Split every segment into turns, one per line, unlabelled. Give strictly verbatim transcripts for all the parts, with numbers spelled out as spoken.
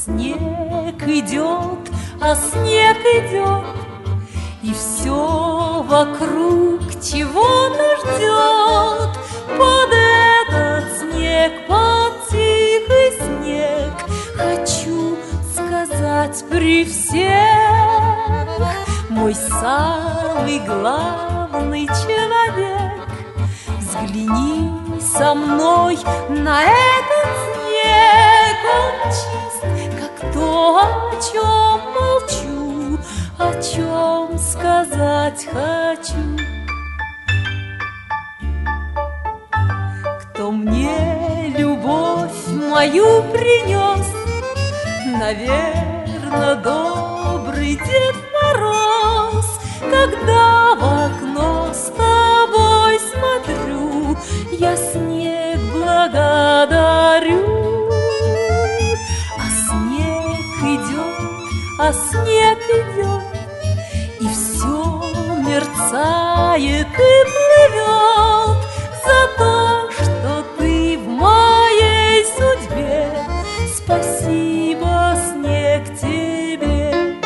снег идет, а снег идет, и все вокруг чего-то ждет. Под этот снег, под тихий снег, хочу сказать при всех: мой самый главный человек, взгляни со мной на этот снег. Он чист, как то, о чем молчу, о чем сказать хочу. Кто мне любовь мою принес? Наверно, добрый Дед Мороз. Когда в окно с тобой смотрю, я снег благодарю. А снег идет, а снег идет, и все мерцает и плывет за то, что ты в моей судьбе. Спасибо, снег, тебе.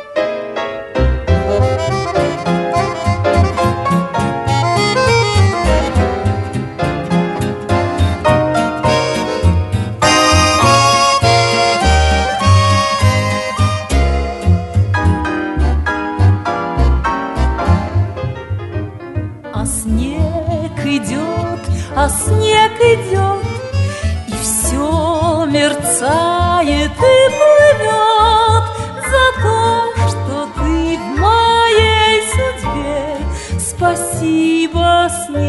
А снег идет, а снег идет, и все мерцает и плывет за то, что ты в моей судьбе. Спасибо, снег.